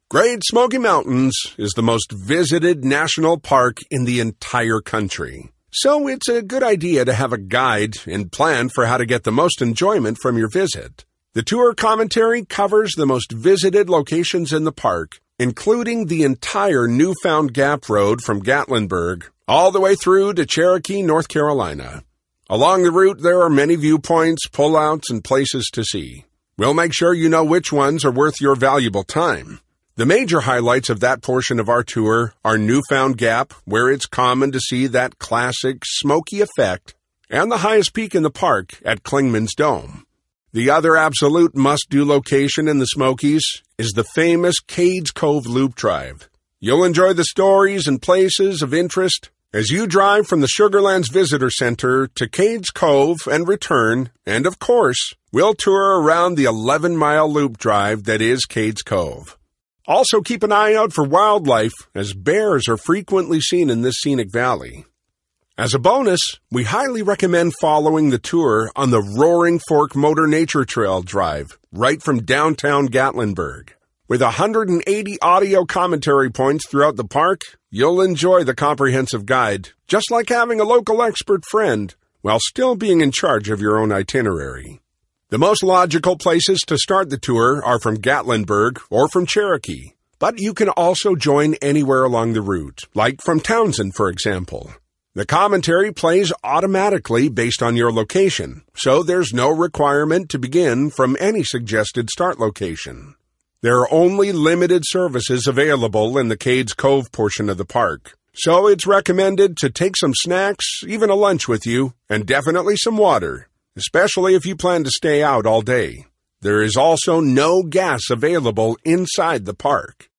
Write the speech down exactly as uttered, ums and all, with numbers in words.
Great Smoky Mountains is the most visited national park in the entire country. So it's a good idea to have a guide and plan for how to get the most enjoyment from your visit. The tour commentary covers the most visited locations in the park, including the entire Newfound Gap Road from Gatlinburg all the way through to Cherokee, North Carolina. Along the route, there are many viewpoints, pullouts, and places to see. We'll make sure you know which ones are worth your valuable time. The major highlights of that portion of our tour are Newfound Gap, where it's common to see that classic smoky effect, and the highest peak in the park at Clingman's Dome. The other absolute must-do location in the Smokies is the famous Cades Cove Loop Drive. You'll enjoy the stories and places of interest as you drive from the Sugar Lands Visitor Center to Cades Cove and return, and of course, we'll tour around the eleven-mile loop drive that is Cades Cove. Also keep an eye out for wildlife, as bears are frequently seen in this scenic valley. As a bonus, we highly recommend following the tour on the Roaring Fork Motor Nature Trail Drive, right from downtown Gatlinburg. With one hundred eighty audio commentary points throughout the park, you'll enjoy the comprehensive guide, just like having a local expert friend, while still being in charge of your own itinerary. The most logical places to start the tour are from Gatlinburg or from Cherokee, but you can also join anywhere along the route, like from Townsend, for example. The commentary plays automatically based on your location, so there's no requirement to begin from any suggested start location. There are only limited services available in the Cades Cove portion of the park, so it's recommended to take some snacks, even a lunch with you, and definitely some water, especially if you plan to stay out all day. There is also no gas available inside the park.